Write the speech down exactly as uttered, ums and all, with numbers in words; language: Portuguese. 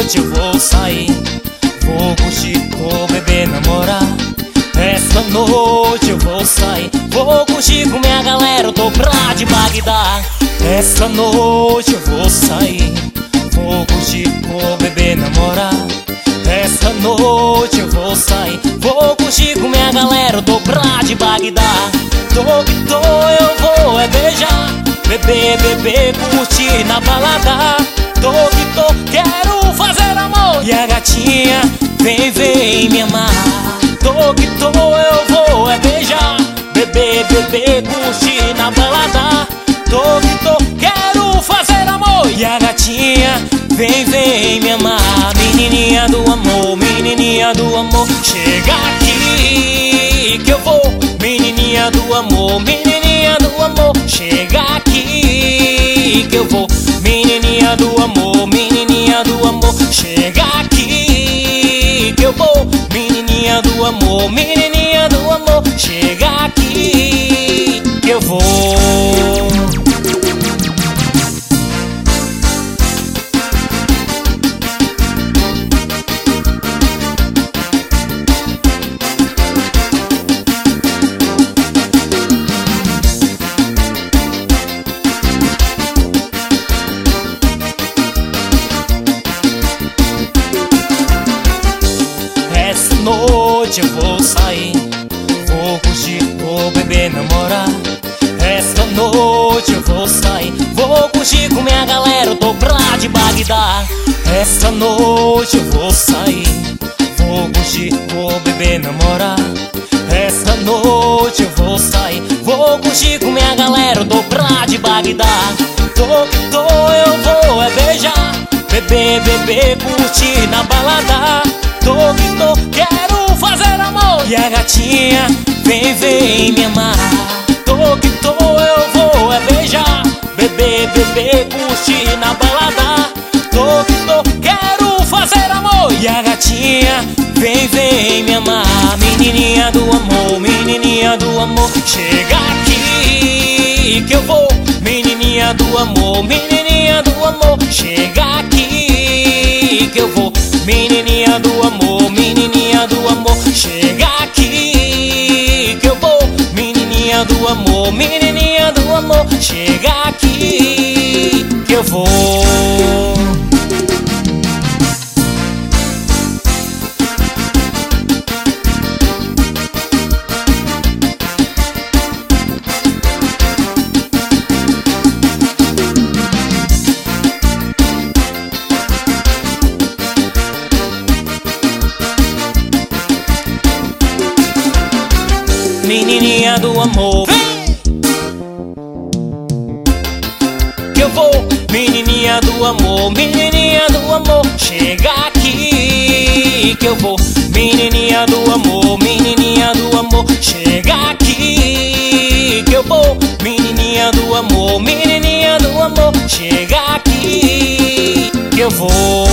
noite eu vou sair, vou curtir, vou beber, namorar. Esta noite eu vou sair, vou curtir com minha galera, eu tô pra lá de Bagdá. Esta noite eu vou sair, vou curtir, vou beber, namorar. Esta noite eu vou sair, vou curtir com minha galera, eu tô pra lá de Bagdá. Tô que tô, eu vou é beijar, beber, beber, curtir na balada. Tô que tô, quero fazer amor, e a gatinha vem, vem me amar. Tô que tô, eu vou é beijar, beber, beber, curtir na balada. Tô que tô, quero fazer amor, e a gatinha vem, vem me amar. Menininha do amor, menininha do amor, chega aqui que eu vou. Menininha do amor, menininha do amor, chega aqui que eu vou. Menininha do amor, menininha do amor, chega aqui que eu vou. Menininha do amor, menininha do amor, chega aqui que eu vou. Essa noite eu vou sair, vou curtir, vou beber, namorar. Esta noite eu vou sair, vou curtir com minha galera, eu tô pra lá de Bagdá. Esta noite eu vou sair, vou curtir, vou beber, namorar. Esta noite eu vou sair, vou curtir com minha galera, eu tô pra lá de Bagdá. Tô que tô, eu vou é beijar, beber, beber, curtir na balada. Tô que tô, quero fazer amor, e a gatinha vem, vem me amar. Tô que tô, eu vou é beijar, beber, beber, curtir na balada. Tô que tô, quero fazer amor, e a gatinha vem, vem me amar. Menininha do amor, menininha do amor, chega aqui que eu vou. Menininha do amor, menininha do amor, chega aqui que eu vou. Menininha do amor, menininha do amor, chega aqui que eu vou. Menininha do amor, menininha do amor, chega aqui que eu vou. Menininha do amor, vem que eu vou. Menininha do amor, menininha do amor, chega aqui que eu vou. Menininha do amor, menininha do amor, chega aqui que eu vou. Menininha do amor, menininha do amor, chega aqui que eu vou.